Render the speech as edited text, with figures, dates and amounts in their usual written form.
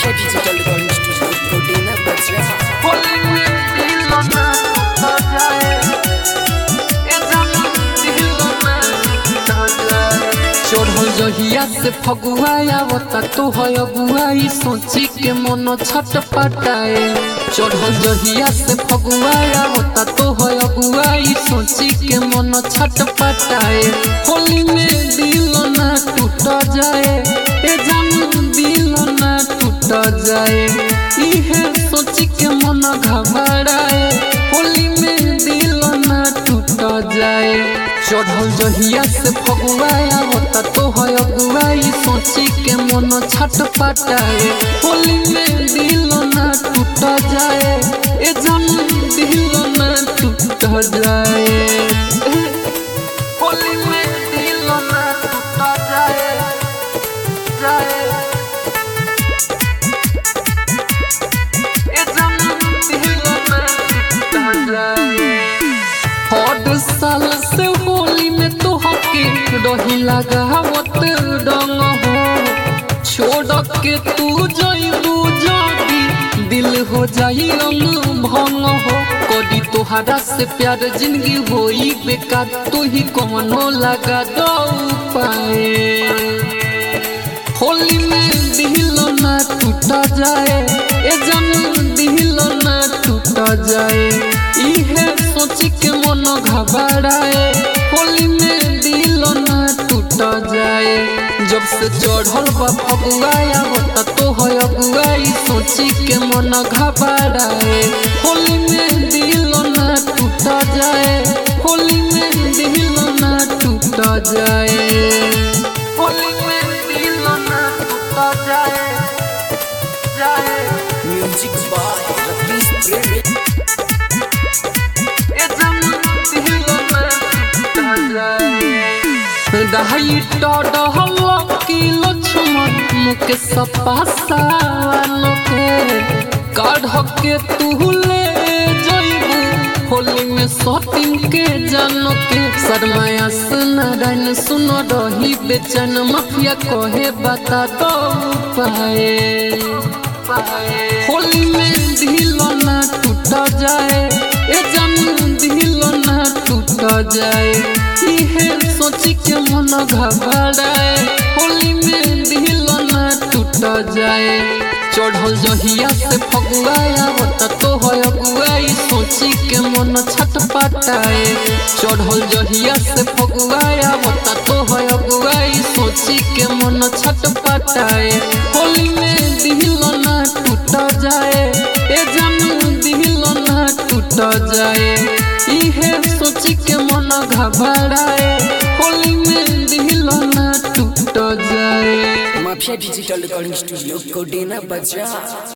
Mafia digital recording studio कोडेना बजा होली में दिल ना टूट जाए ए जान दिल ना टूट जाए चढ़ल जहिया से फगुआ आवता तो है अगुआई सोची के मन छटपटाए चढ़ल जहिया से फगुआ आवता तो है अगुआई सोची के मन छटपटाए होली में दिल ना टूट जाए ए जान दिल ना टूट जाए इहे सोची के मन घबराए होली में दिल ना टूट जाए चढ़ल जहिया से फगुआ आवता तो है अगुआई सोची के मन छटपटाए होली में दिल ना टूट जाए ए जान दिल ना टूट जाए होली में दिल ना टूट जाए ए जान दिल ना टूट जाए हर साल से होली में तो हके रही लगावत रंग हो छोड़ के तू जइबू जदी दिल हो जाई रंग भंग हो कदी तोहरा से प्यार जिंदगी होई बेकार तू ही कौनो लगा दो पाए होली में दिल ना टूट जाए ए जान दिल ना टूट जाए इहे सोची के मन घबराए होली में दिल ना टूट जाए जब से चढ़ल बा फगुआ आवता तो है अगुआई सोची के मन घबराए होली में दिल ना टूट जाए होली में दिल ना टूट जाए होली में दिल ना टूट जाए म्यूजिक बाय रकीस प्रेमी दहाई टहल की लक्ष्मण मुके सपासान के काढ़ के तू ले जइबू होली में सटिंग के जान के शर्माया नारायण सुन रही बेचैन माफिया कहे बता दो पाए होली में दिल ना टूट जाए ए जान दिल ना टूट जाए इहे सोची के मन घबराए होली में दिल ना टूट जाए चढ़ल जहिया से फगुआ आवता तो है अगुआई सोची के मन छटपटाए चढ़ल जहिया से फगुआ आवता तो है अगुआई सोची के मन छटपटाए होली में दिल ना टूट जाए ए जान दिल ना टूट जाए इहे सोची के मन घबराए होली में दिल ना टूट जाए माफिया डिजिटल रिकॉर्डिंग स्टूडियो कोडेना बजा।